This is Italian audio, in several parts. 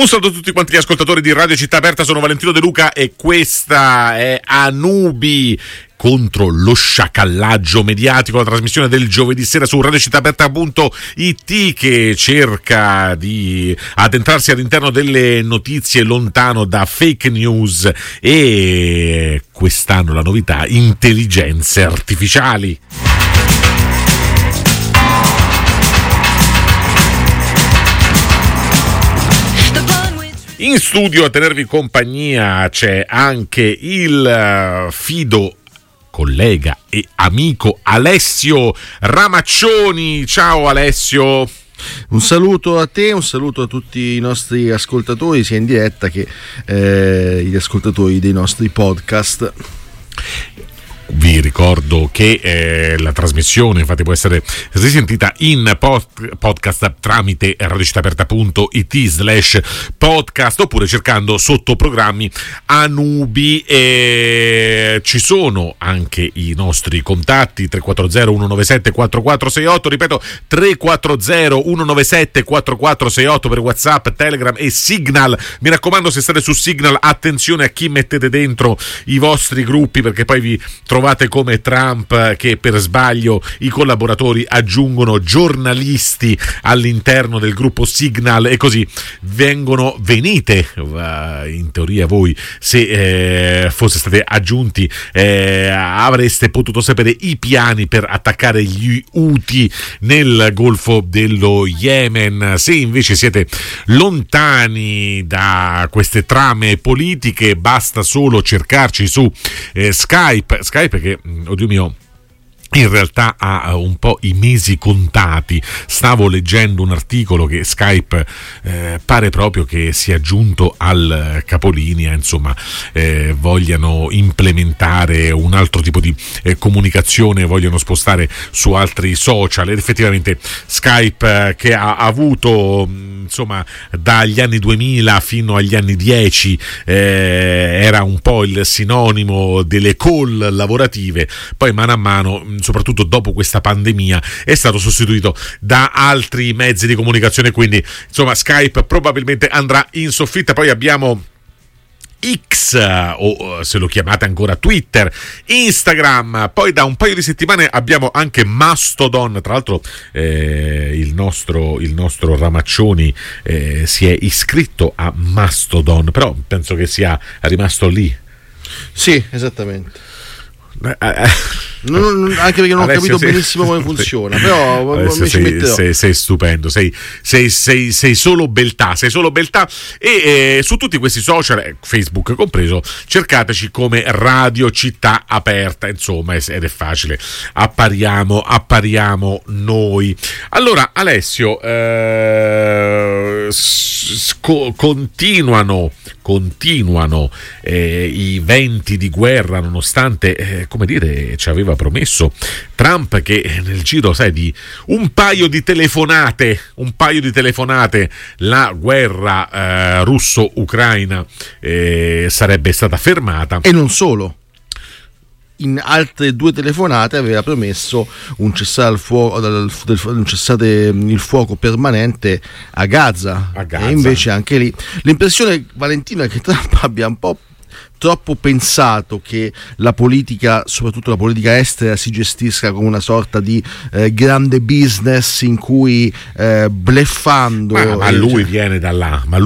Un saluto a tutti quanti gli ascoltatori di Radio Città Aperta, sono Valentino De Luca e questa è Anubi contro lo sciacallaggio mediatico, la trasmissione del giovedì sera su radiocittaaperta.it che cerca di addentrarsi all'interno delle notizie lontano da fake news e quest'anno la novità: intelligenze artificiali. In studio a tenervi compagnia c'è anche il fido collega e amico Alessio Ramaccioni. Ciao Alessio. Un saluto a te, un saluto a tutti i nostri ascoltatori, sia in diretta che gli ascoltatori dei nostri podcast. Vi ricordo che la trasmissione infatti può essere risentita in podcast tramite radiocittaaperta.it/podcast oppure cercando sotto programmi Anubi. Ci sono anche i nostri contatti 340 197 4468, ripeto 340 197 4468 per WhatsApp, Telegram e Signal. Mi raccomando, se state su Signal, attenzione a chi mettete dentro i vostri gruppi, perché poi vi trovate come Trump che per sbaglio i collaboratori aggiungono giornalisti all'interno del gruppo Signal e così venite in teoria voi, se fosse state aggiunti avreste potuto sapere i piani per attaccare gli Houthi nel Golfo dello Yemen. Se invece siete lontani da queste trame politiche, basta solo cercarci su Skype che, oddio mio, in realtà ha un po' i mesi contati. Stavo leggendo un articolo che Skype pare proprio che sia giunto al capolinea, insomma vogliano implementare un altro tipo di comunicazione, vogliono spostare su altri social ed effettivamente Skype, che ha avuto insomma dagli anni 2000 fino agli anni 10 era un po' il sinonimo delle call lavorative, poi mano a mano, soprattutto dopo questa pandemia, è stato sostituito da altri mezzi di comunicazione, quindi insomma Skype probabilmente andrà in soffitta. Poi abbiamo X, o se lo chiamate ancora Twitter, Instagram, poi da un paio di settimane abbiamo anche Mastodon. Tra l'altro il nostro Ramaccioni si è iscritto a Mastodon, però penso che sia rimasto lì. Sì, esattamente. Anche perché non ho capito benissimo come funziona, però ci metterò. Sei stupendo, sei solo beltà, e su tutti questi social, Facebook compreso, cercateci come Radio Città Aperta, insomma, ed è facile, appariamo noi. Allora Alessio, continuano i venti di guerra, nonostante come dire ci aveva promesso Trump che nel giro, sai, di un paio di telefonate la guerra russo-ucraina sarebbe stata fermata. E non solo, in altre 2 telefonate aveva promesso un cessate il fuoco permanente a Gaza. E invece anche lì l'impressione, Valentino, è che Trump abbia un po' troppo pensato che la politica, soprattutto la politica estera, si gestisca come una sorta di grande business in cui bleffando. Ma lui viene da là. Ma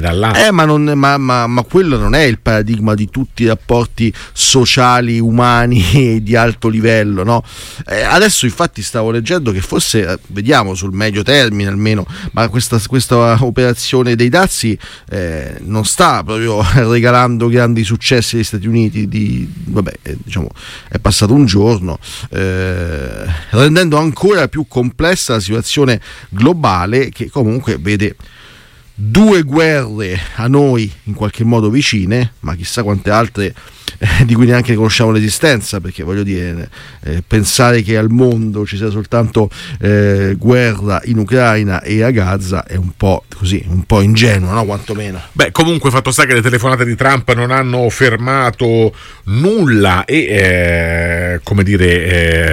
quello non è il paradigma di tutti i rapporti sociali, umani di alto livello, no? Adesso infatti stavo leggendo che forse, vediamo sul medio termine almeno, ma questa operazione dei dazi non sta proprio regalando grandi successi agli Stati Uniti. Diciamo, è passato un giorno, rendendo ancora più complessa la situazione globale, che comunque vede 2 guerre a noi in qualche modo vicine, ma chissà quante altre di cui neanche conosciamo l'esistenza, perché voglio dire, pensare che al mondo ci sia soltanto guerra in Ucraina e a Gaza è un po' così, un po' ingenuo, no? Quantomeno. Beh, comunque fatto sta che le telefonate di Trump non hanno fermato nulla e come dire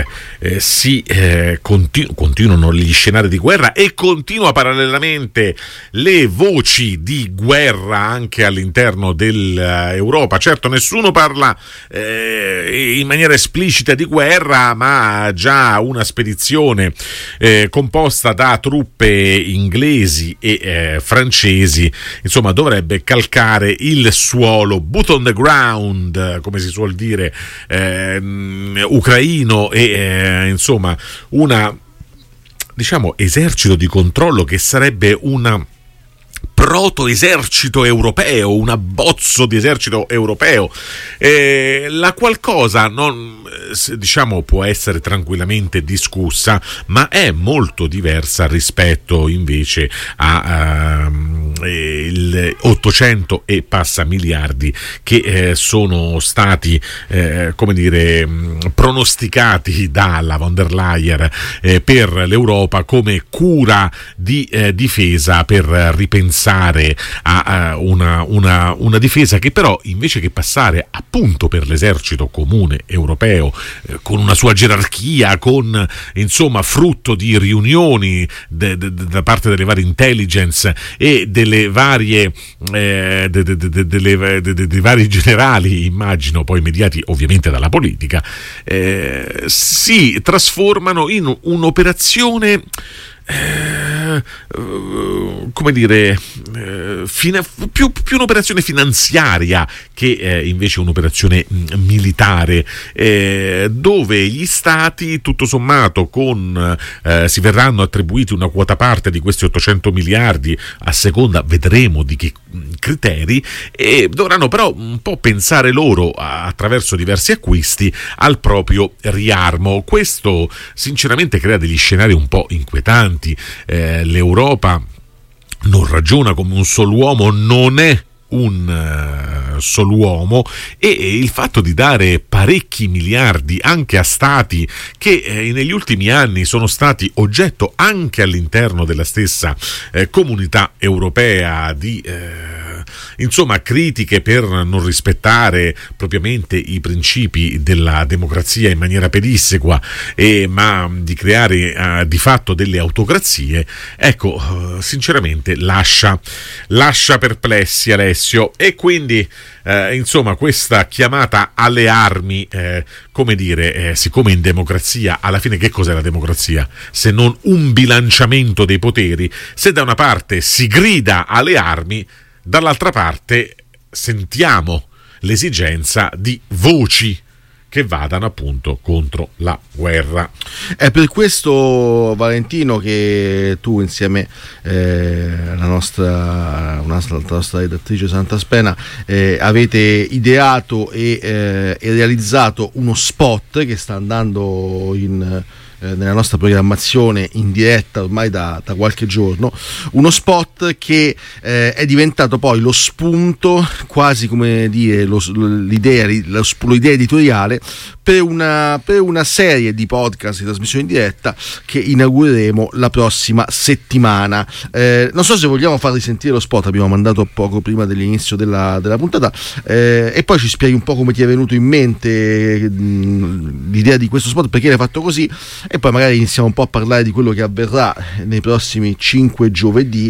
continuano gli scenari di guerra e continua parallelamente le voci di guerra anche all'interno dell'Europa. Certo, nessuno parla in maniera esplicita di guerra, ma già una spedizione composta da truppe inglesi e francesi, insomma, dovrebbe calcare il suolo, boot on the ground, come si suol dire, ucraino e insomma una, diciamo, esercito di controllo che sarebbe una proto-esercito europeo, un abbozzo di esercito europeo, la qualcosa non, diciamo, può essere tranquillamente discussa, ma è molto diversa rispetto invece a il 800 e passa miliardi che sono stati come dire pronosticati dalla von der Leyen per l'Europa come cura di difesa, per ripensare a una difesa che però, invece che passare appunto per l'esercito comune europeo con una sua gerarchia, con insomma frutto di riunioni da parte delle varie intelligence e delle varie dei vari generali, immagino, poi mediati ovviamente dalla politica, si trasformano in un'operazione come dire più un'operazione finanziaria che invece un'operazione militare, dove gli stati tutto sommato si verranno attribuiti una quota parte di questi 800 miliardi a seconda, vedremo di che criteri, e dovranno però un po' pensare loro attraverso diversi acquisti al proprio riarmo. Questo sinceramente crea degli scenari un po' inquietanti. L'Europa non ragiona come un solo uomo, non è un solo uomo, e il fatto di dare parecchi miliardi anche a stati che negli ultimi anni sono stati oggetto anche all'interno della stessa comunità europea di insomma critiche per non rispettare propriamente i principi della democrazia in maniera pedissequa, ma di creare di fatto delle autocrazie, ecco, sinceramente lascia perplessi, Alessio. E quindi insomma questa chiamata alle armi, come dire, siccome in democrazia alla fine che cos'è la democrazia se non un bilanciamento dei poteri? Se da una parte si grida alle armi, dall'altra parte sentiamo l'esigenza di voci che vadano appunto contro la guerra. È per questo, Valentino, che tu insieme alla nostra redattrice Santa Spena avete ideato e realizzato uno spot che sta andando nella nostra programmazione in diretta ormai da qualche giorno, uno spot che è diventato poi lo spunto, quasi come dire l'idea editoriale per una serie di podcast di trasmissione in diretta che inaugureremo la prossima settimana. Non so se vogliamo far risentire lo spot, abbiamo mandato poco prima dell'inizio della puntata, e poi ci spieghi un po' come ti è venuto in mente l'idea di questo spot, perché l'hai fatto così, e poi magari iniziamo un po' a parlare di quello che avverrà nei prossimi 5 giovedì,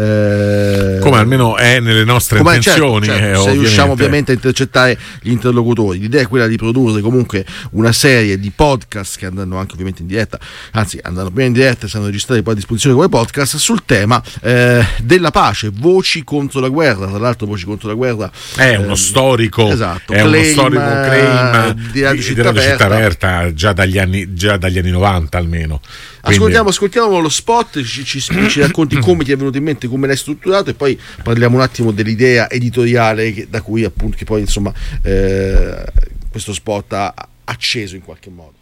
come almeno è nelle nostre intenzioni, certo, se riusciamo ovviamente a intercettare gli interlocutori. L'idea è quella di produrre comunque una serie di podcast che andranno anche ovviamente in diretta, anzi andranno prima in diretta e saranno registrati poi a disposizione come podcast, sul tema della pace, voci contro la guerra. Tra l'altro voci contro la guerra è uno storico, esatto, è uno storico claim di Radio Città Aperta già dagli anni 90 almeno. Quindi ascoltiamo lo spot, ci racconti come ti è venuto in mente, come l'hai strutturato, e poi parliamo un attimo dell'idea editoriale da cui appunto, che poi insomma questo spot ha acceso in qualche modo.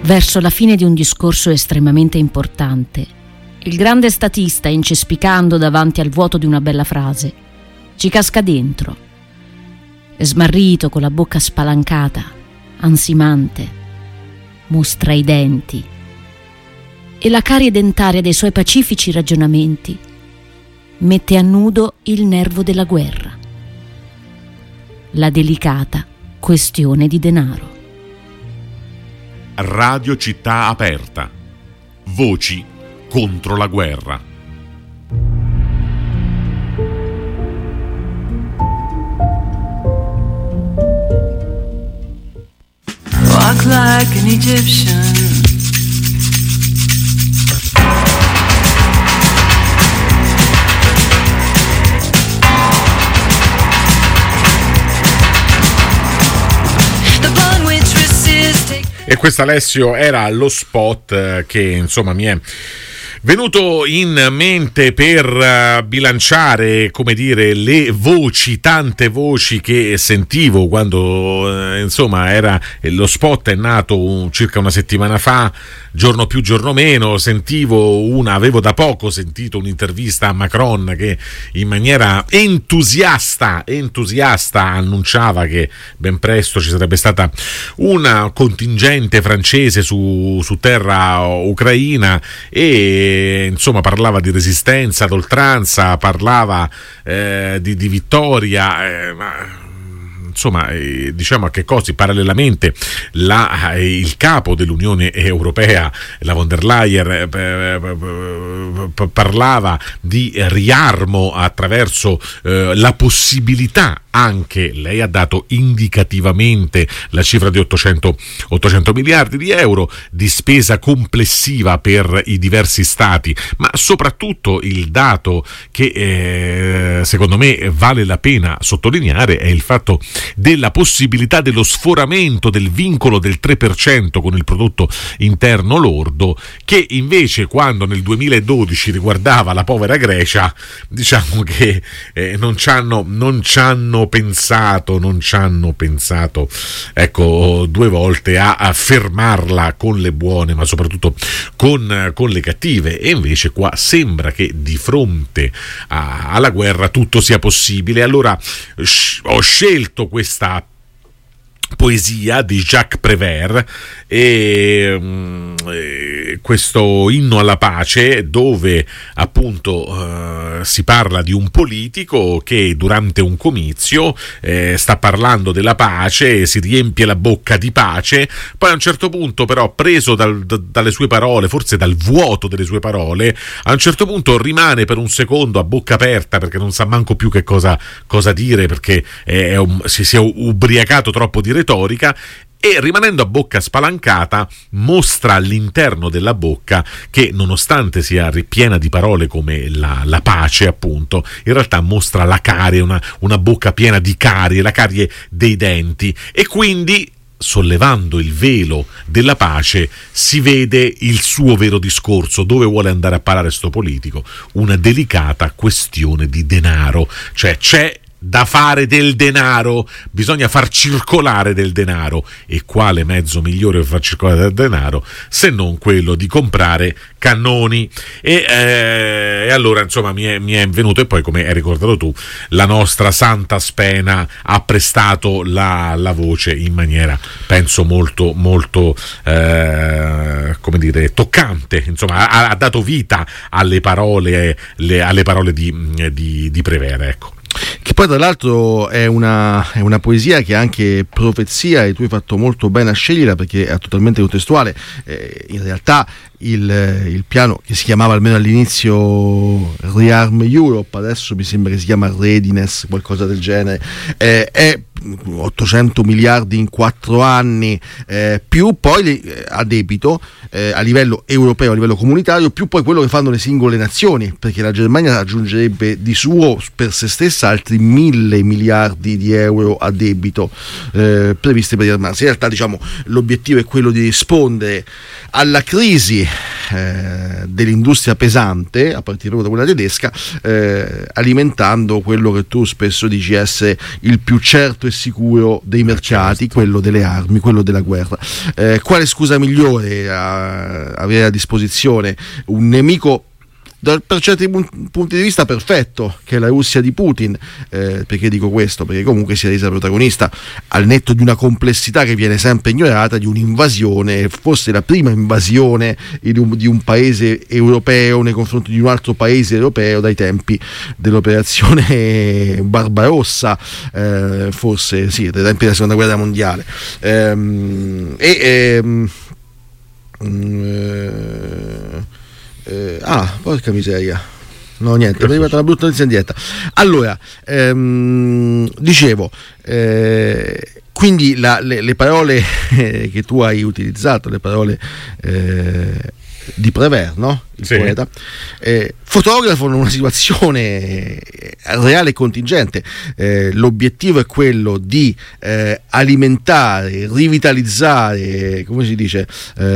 Verso la fine di un discorso estremamente importante, il grande statista, incespicando davanti al vuoto di una bella frase, ci casca dentro, smarrito, con la bocca spalancata, ansimante, mostra i denti e la carie dentaria dei suoi pacifici ragionamenti mette a nudo il nervo della guerra, la delicata questione di denaro. Radio Città Aperta. Voci contro la guerra. Walk like an Egyptian. E questo, Alessio, era lo spot che insomma mi è venuto in mente per bilanciare, come dire, le voci, tante voci che sentivo quando insomma era lo spot è nato circa una settimana fa, giorno più giorno meno. Avevo da poco sentito un'intervista a Macron che in maniera entusiasta annunciava che ben presto ci sarebbe stata una contingente francese su terra ucraina, e insomma parlava di resistenza ad oltranza, parlava di vittoria, ma insomma, diciamo a che cosa parallelamente il capo dell'Unione Europea, la von der Leyen, parlava di riarmo attraverso la possibilità, anche lei ha dato indicativamente la cifra di 800 miliardi di euro di spesa complessiva per i diversi stati, ma soprattutto il dato che secondo me vale la pena sottolineare è il fatto della possibilità dello sforamento del vincolo del 3% con il prodotto interno lordo, che invece quando nel 2012 riguardava la povera Grecia, diciamo che non ci hanno pensato, ecco, due volte a fermarla con le buone, ma soprattutto con le cattive. E invece qua sembra che di fronte alla guerra tutto sia possibile. Allora ho scelto questa poesia di Jacques Prévert e questo inno alla pace, dove appunto si parla di un politico che durante un comizio sta parlando della pace, si riempie la bocca di pace, poi a un certo punto però, preso dalle sue parole, forse dal vuoto delle sue parole, a un certo punto rimane per un secondo a bocca aperta perché non sa manco più che cosa dire, perché si è ubriacato troppo di retorica, e rimanendo a bocca spalancata mostra all'interno della bocca che, nonostante sia ripiena di parole come la pace appunto, in realtà mostra la carie, una bocca piena di carie, la carie dei denti, e quindi, sollevando il velo della pace, si vede il suo vero discorso, dove vuole andare a parare sto politico: una delicata questione di denaro, cioè c'è da fare del denaro, bisogna far circolare del denaro, e quale mezzo migliore per far circolare del denaro se non quello di comprare cannoni? E allora insomma mi è venuto, e poi, come hai ricordato tu, la nostra Santa Spena ha prestato la voce in maniera, penso, molto come dire, toccante, insomma ha dato vita alle parole di Prévert, ecco. Che poi tra l'altro è una poesia che è anche profezia, e tu hai fatto molto bene a sceglierla perché è totalmente contestuale. In realtà il piano, che si chiamava almeno all'inizio Rearm Europe, adesso mi sembra che si chiama Readiness, qualcosa del genere, è 800 miliardi in 4 anni, più poi a debito a livello europeo, a livello comunitario, più poi quello che fanno le singole nazioni, perché la Germania aggiungerebbe di suo per se stessa altri 1.000 miliardi di euro a debito previsti per riarmarsi. In realtà, diciamo, l'obiettivo è quello di rispondere alla crisi dell'industria pesante, a partire proprio da quella tedesca, alimentando quello che tu spesso dici essere il più certo e sicuro dei mercati, quello delle armi, quello della guerra. Quale scusa migliore avere a disposizione un nemico per certi punti di vista perfetto, che è la Russia di Putin? Perché dico questo? Perché comunque si è resa protagonista, al netto di una complessità che viene sempre ignorata, di un'invasione, forse la prima invasione di un paese europeo nei confronti di un altro paese europeo dai tempi dell'operazione Barbarossa, forse sì, dai tempi della seconda guerra mondiale. Porca miseria. No, niente, mi è arrivata una brutta notizia in diretta. Allora, dicevo, quindi le parole che tu hai utilizzato, le parole di Prévert, no? Il poeta, fotografano una situazione reale e contingente. L'obiettivo è quello di alimentare, rivitalizzare, come si dice,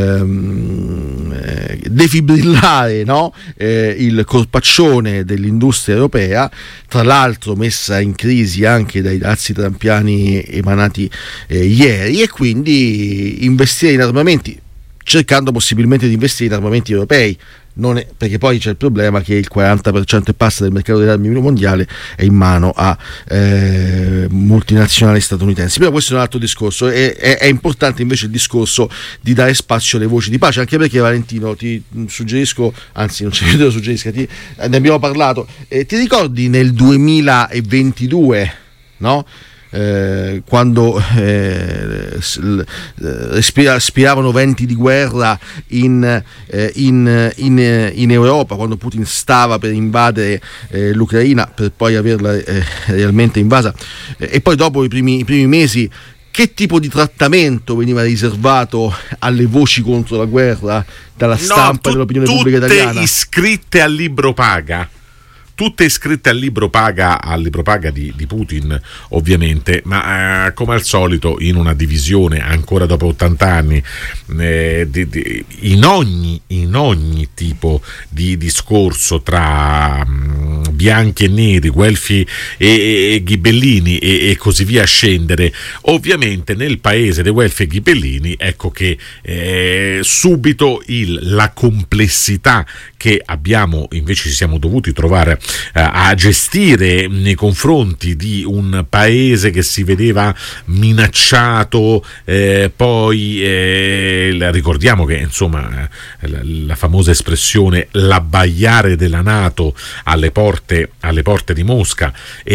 defibrillare, no? Il corpaccione dell'industria europea, tra l'altro messa in crisi anche dai dazi trampiani emanati ieri, e quindi investire in armamenti, cercando possibilmente di investire in armamenti europei, perché poi c'è il problema che il 40% e passa del mercato delle armi mondiale è in mano a multinazionali statunitensi. Però questo è un altro discorso. È importante invece il discorso di dare spazio alle voci di pace, anche perché, Valentino, ti suggerisco, anzi non ce lo suggerisca, ne abbiamo parlato, ti ricordi nel 2022, no? Quando spiravano venti di guerra in Europa, quando Putin stava per invadere l'Ucraina, per poi averla realmente invasa, e poi dopo i primi mesi, che tipo di trattamento veniva riservato alle voci contro la guerra dalla stampa e dall'opinione pubblica italiana? Tutte iscritte al libro paga. Tutte iscritte al libro paga di Putin, ovviamente, ma come al solito in una divisione ancora dopo 80 anni, in ogni tipo di discorso tra bianchi e neri, guelfi e ghibellini e così via a scendere. Ovviamente nel paese dei guelfi e ghibellini, ecco che subito la complessità che abbiamo invece ci siamo dovuti trovare a gestire nei confronti di un paese che si vedeva minacciato, poi ricordiamo che insomma la famosa espressione l'abbaiare della NATO alle porte di Mosca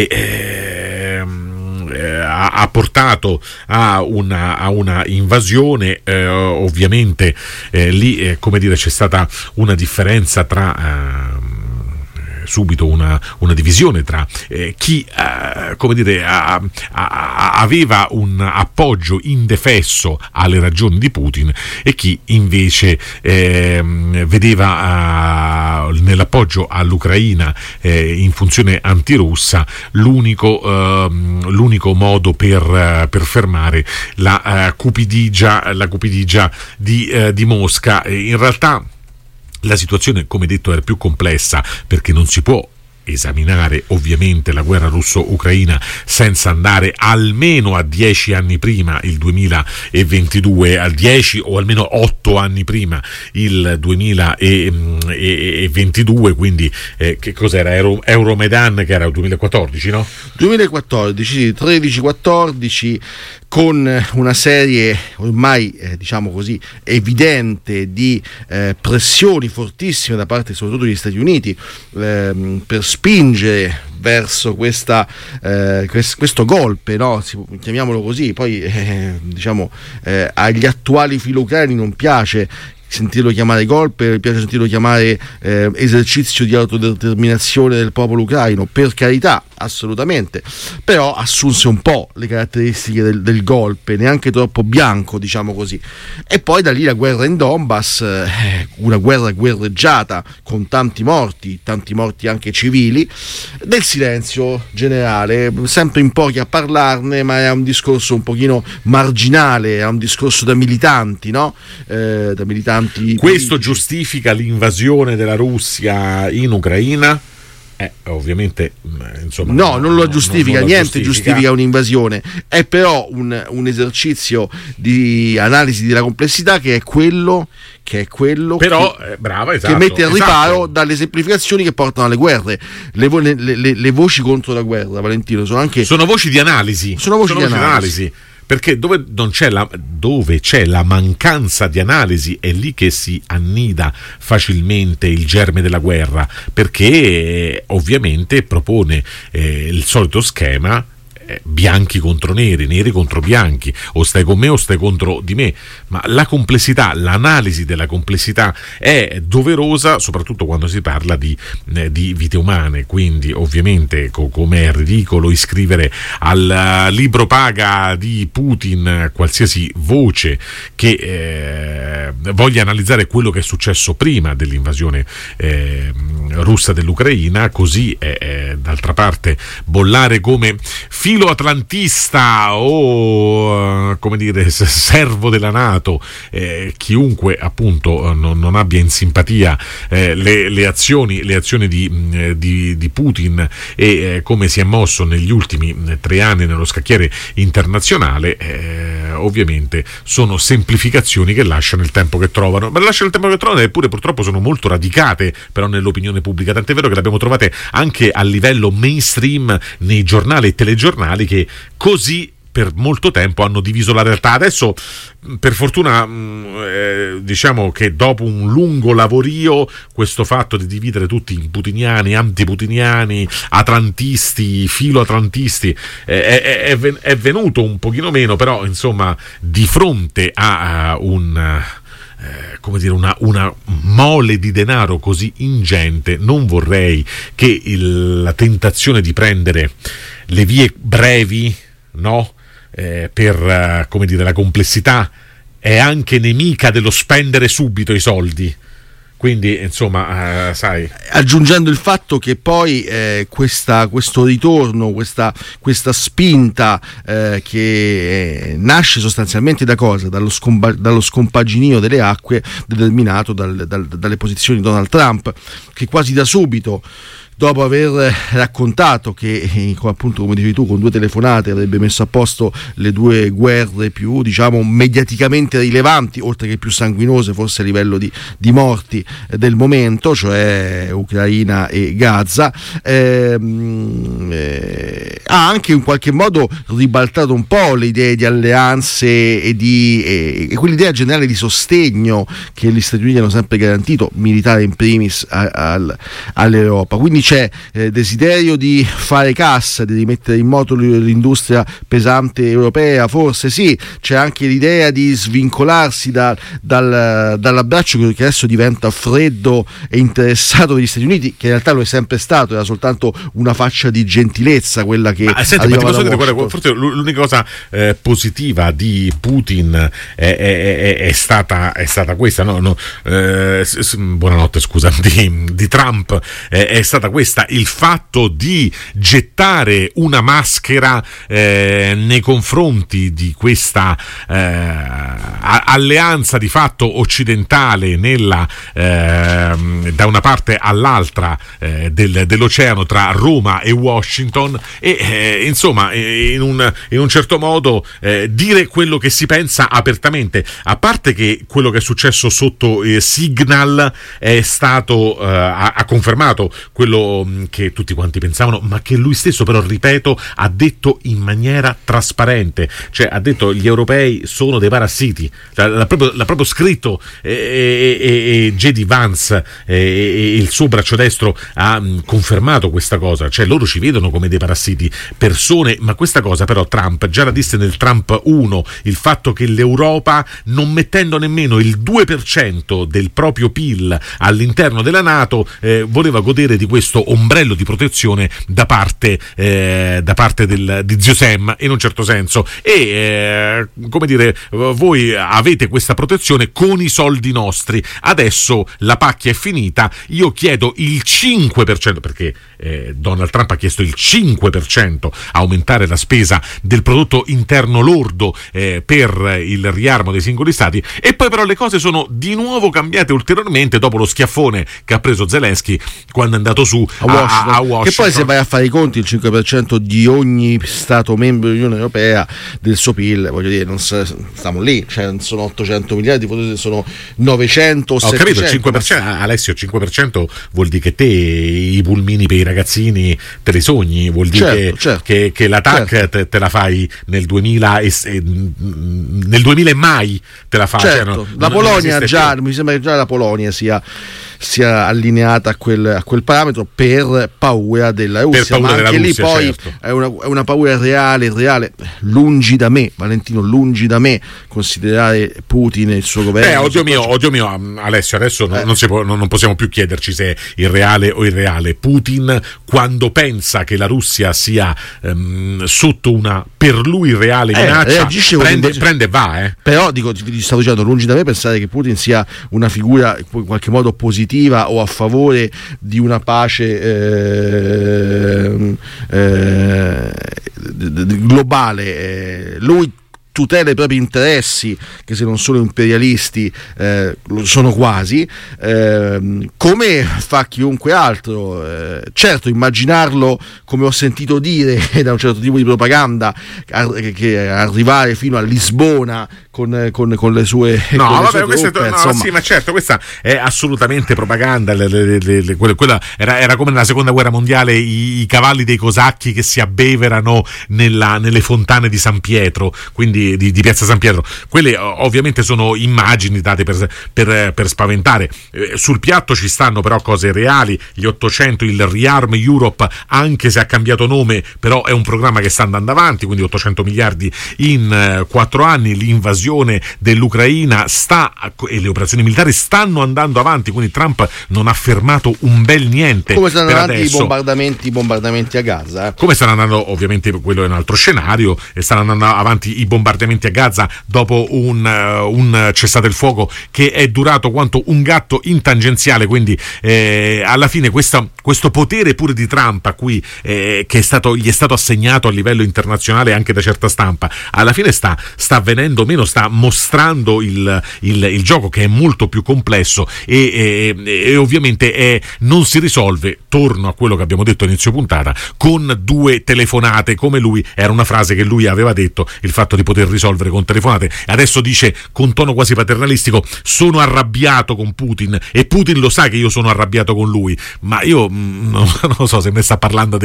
ha portato a una invasione. Ovviamente lì come dire c'è stata una differenza tra subito una divisione tra chi come dire aveva un appoggio indefesso alle ragioni di Putin e chi invece vedeva nell'appoggio all'Ucraina in funzione antirussa l'unico modo per fermare la cupidigia di Mosca. In realtà la situazione, come detto, era più complessa, perché non si può esaminare ovviamente la guerra russo-ucraina senza andare almeno a 10 anni prima, il 2022, a 10 o almeno 8 anni prima, il 2022, quindi che cos'era? Euromaidan, che era il 2014, no? 2014, 13-14, con una serie ormai diciamo così evidente di pressioni fortissime da parte soprattutto degli Stati Uniti per spingere verso questo golpe, no? Chiamiamolo così. Poi diciamo agli attuali filoucraini non piace sentirlo chiamare golpe, piace sentirlo chiamare esercizio di autodeterminazione del popolo ucraino, per carità, assolutamente, però assunse un po' le caratteristiche del golpe, neanche troppo bianco, diciamo così. E poi da lì la guerra in Donbass, una guerra guerreggiata con tanti morti anche civili, del silenzio generale, sempre in pochi a parlarne, ma è un discorso un pochino marginale, è un discorso da militanti, no? Da militanti. Questo giustifica l'invasione della Russia in Ucraina? Ovviamente, insomma, no, non lo giustifica, non lo niente giustifica un'invasione, è però un esercizio di analisi della complessità che è quello però brava, esatto, che mette al riparo esatto. dalle semplificazioni che portano alle guerre. Le voci contro la guerra, Valentino, sono voci di analisi, sono voci di analisi. Perché dove c'è la mancanza di analisi è lì che si annida facilmente il germe della guerra, perché ovviamente propone il solito schema, bianchi contro neri, neri contro bianchi, o stai con me o stai contro di me. Ma la complessità, l'analisi della complessità è doverosa, soprattutto quando si parla di vite umane. Quindi ovviamente come è ridicolo iscrivere al libro paga di Putin qualsiasi voce che voglia analizzare quello che è successo prima dell'invasione russa dell'Ucraina, così d'altra parte bollare come filo atlantista o come dire servo della NATO chiunque appunto non abbia in simpatia le azioni di Putin e come si è mosso negli ultimi 3 anni nello scacchiere internazionale, ovviamente sono semplificazioni che lasciano il tempo che trovano, ma lasciano il tempo che trovano, eppure purtroppo sono molto radicate però nell'opinione pubblica, tant'è vero che le abbiamo trovate anche a livello mainstream nei giornali e telegiornali che così per molto tempo hanno diviso la realtà. Adesso per fortuna diciamo che dopo un lungo lavorio questo fatto di dividere tutti in putiniani, antiputiniani, atlantisti, filoatlantisti è venuto un pochino meno, però insomma di fronte a come dire, una mole di denaro così ingente, non vorrei che la tentazione di prendere le vie brevi, no? Per come dire, la complessità è anche nemica dello spendere subito i soldi. Quindi insomma sai, aggiungendo il fatto che poi questo ritorno, questa spinta che nasce sostanzialmente da cosa? Dallo scompaginio delle acque determinato dalle posizioni di Donald Trump, che quasi da subito, dopo aver raccontato che appunto come dicevi tu con 2 telefonate avrebbe messo a posto le 2 guerre più diciamo mediaticamente rilevanti, oltre che più sanguinose forse a livello di morti del momento, cioè Ucraina e Gaza, ha anche in qualche modo ribaltato un po' le idee di alleanze e quell'idea generale di sostegno che gli Stati Uniti hanno sempre garantito, militare in primis, all'Europa. Quindi c'è desiderio di fare cassa, di rimettere in moto l'industria pesante europea, forse sì, c'è anche l'idea di svincolarsi dall'abbraccio che adesso diventa freddo e interessato degli Stati Uniti, che in realtà lo è sempre stato, era soltanto una faccia di gentilezza quella che arrivava da Washington. Guarda, forse l'unica cosa positiva di Putin è stata questa, buonanotte, scusa, di Trump è stata questa, il fatto di gettare una maschera nei confronti di questa alleanza di fatto occidentale da una parte all'altra dell'oceano tra Roma e Washington, e insomma in un certo modo dire quello che si pensa apertamente, a parte che quello che è successo sotto Signal è stato ha confermato quello che tutti quanti pensavano, ma che lui stesso però, ripeto, ha detto in maniera trasparente, cioè ha detto gli europei sono dei parassiti, l'ha proprio scritto, e J.D. Vance e il suo braccio destro ha confermato questa cosa, cioè loro ci vedono come dei parassiti, persone, ma questa cosa però Trump già la disse nel Trump 1, il fatto che l'Europa, non mettendo nemmeno il 2% del proprio PIL all'interno della NATO, voleva godere di questo ombrello di protezione da parte di zio Sam, in un certo senso, e come dire, voi avete questa protezione con i soldi nostri, adesso la pacchia è finita, io chiedo il 5%, perché Donald Trump ha chiesto il 5%, aumentare la spesa del prodotto interno lordo per il riarmo dei singoli stati, e poi però le cose sono di nuovo cambiate ulteriormente dopo lo schiaffone che ha preso Zelensky quando è andato su a Washington. Che poi, se vai a fare i conti, il 5% di ogni Stato membro dell'Unione Europea del suo PIL, voglio dire, non stiamo lì, cioè non sono 800 miliardi, sono 900 o 700. Ho capito, il 5%, Alessio, il 5% vuol dire che te i pulmini per i ragazzini te li sogni, vuol dire che la TAC te la fai nel 2000 nel 2000 e mai te la fai. Certo, cioè, la Polonia già, mi sembra che già la Polonia sia allineata a quel parametro per paura della Russia, ma anche lì poi certo. è una paura reale, lungi da me, Valentino, considerare Putin e il suo governo. Oddio mio, Alessio, adesso non possiamo più chiederci se è irreale o irreale. Putin, quando pensa che la Russia sia sotto una per lui reale minaccia, prende e va. Però ti stavo dicendo, lungi da me pensare che Putin sia una figura in qualche modo positiva o a favore di una pace globale. Lui tutela i propri interessi, che se non sono imperialisti sono quasi, come fa chiunque altro. Certo, immaginarlo, come ho sentito dire da un certo tipo di propaganda, che arrivare fino a Lisbona con le sue sì, ma certo, questa è assolutamente propaganda. Quella era come nella seconda guerra mondiale, i cavalli dei cosacchi che si abbeverano nelle fontane di San Pietro, quindi di Piazza San Pietro. Quelle ovviamente sono immagini date per spaventare. Sul piatto ci stanno però cose reali. Gli 800, il Rearm Europe, anche se ha cambiato nome, però è un programma che sta andando avanti, quindi 800 miliardi in 4 anni. L'invasione dell'Ucraina e le operazioni militari stanno andando avanti, quindi Trump non ha fermato un bel niente. Come stanno andando i bombardamenti a Gaza? Come stanno andando, ovviamente quello è un altro scenario, e stanno andando avanti i bombardamenti a Gaza dopo un cessate il fuoco che è durato quanto un gatto in tangenziale, quindi alla fine questo potere pure di Trump, a cui gli è stato assegnato a livello internazionale anche da certa stampa, alla fine sta avvenendo meno, sta mostrando il gioco, che è molto più complesso e ovviamente non si risolve, torno a quello che abbiamo detto a inizio puntata, con 2 telefonate, come lui, era una frase che lui aveva detto, il fatto di poter risolvere con telefonate. Adesso dice con tono quasi paternalistico: sono arrabbiato con Putin, e Putin lo sa che io sono arrabbiato con lui, ma io non lo so se me sta parlando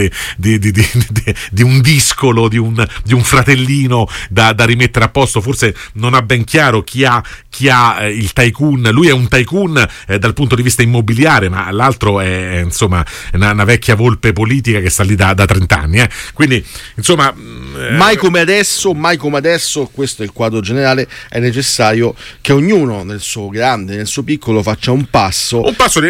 di un discolo, di un fratellino da rimettere a posto. Forse non ha ben chiaro chi ha il tycoon. Lui è un tycoon dal punto di vista immobiliare, ma l'altro è insomma una vecchia volpe politica che sta lì da 30 anni, quindi insomma mai come adesso, questo è il quadro generale. È necessario che ognuno nel suo grande, nel suo piccolo, faccia un passo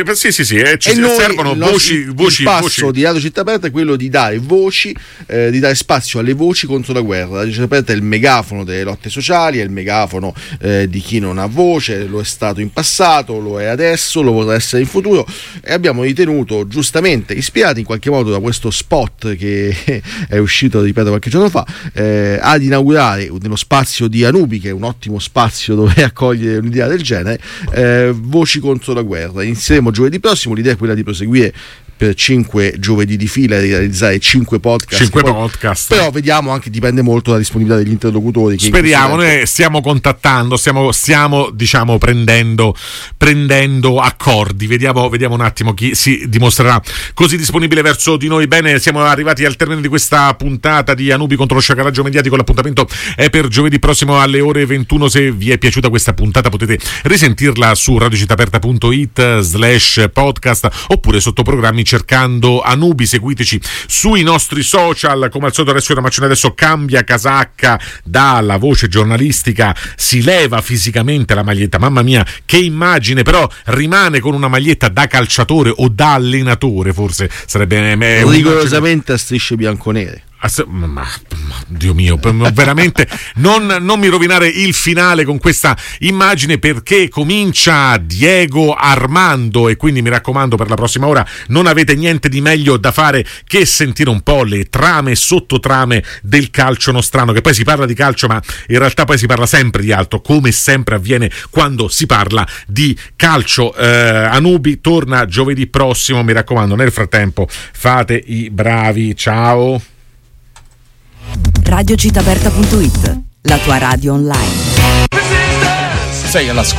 servono voci. Il passo di Radio Città Aperta è quello di dare voci, di dare spazio alle voci contro la guerra. Radio Città Aperta è il megafono delle lotte sociali, è il megafono di chi non ha voce, lo è stato in passato, lo è adesso, lo vorrà essere in futuro, e abbiamo ritenuto, giustamente ispirati in qualche modo da questo spot che è uscito, ripeto, qualche giorno fa, ad inaugurare nello spazio di Anubi, che è un ottimo spazio dove accogliere un'idea del genere, Voci contro la guerra. Inizieremo giovedì prossimo, l'idea è quella di proseguire per 5 giovedì di fila e realizzare 5 podcast. Però vediamo, anche dipende molto dalla disponibilità degli interlocutori. Speriamo, noi stiamo contattando, stiamo diciamo prendendo accordi, vediamo un attimo chi si dimostrerà così disponibile verso di noi. Bene, siamo arrivati al termine di questa puntata di Anubi contro lo sciacaraggio mediatico. L'appuntamento è per giovedì prossimo alle ore 21. Se vi è piaciuta questa puntata potete risentirla su radiocittaperta.it/podcast oppure sotto programmi cercando Anubi. Seguiteci sui nostri social, come al solito. Alessio Ramaccione adesso cambia casacca, dalla voce giornalistica si leva fisicamente la maglietta, mamma mia che immagine, però rimane con una maglietta da calciatore o da allenatore, forse sarebbe rigorosamente a strisce bianconere. Ma Dio mio, veramente non mi rovinare il finale con questa immagine, perché comincia Diego Armando, e quindi mi raccomando, per la prossima ora non avete niente di meglio da fare che sentire un po' le trame e sottotrame del calcio nostrano, che poi si parla di calcio ma in realtà poi si parla sempre di altro, come sempre avviene quando si parla di calcio. Anubi torna giovedì prossimo, mi raccomando, nel frattempo fate i bravi, ciao. Radiocitaperta.it, la tua radio online. Sei all'ascolto